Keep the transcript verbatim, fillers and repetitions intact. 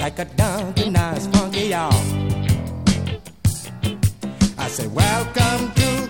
like a donkey, nice funky, y'all. I say, welcome to